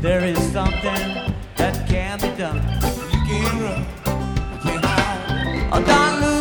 There is something that can be done. You can't run, you can't hide. Oh, don't lose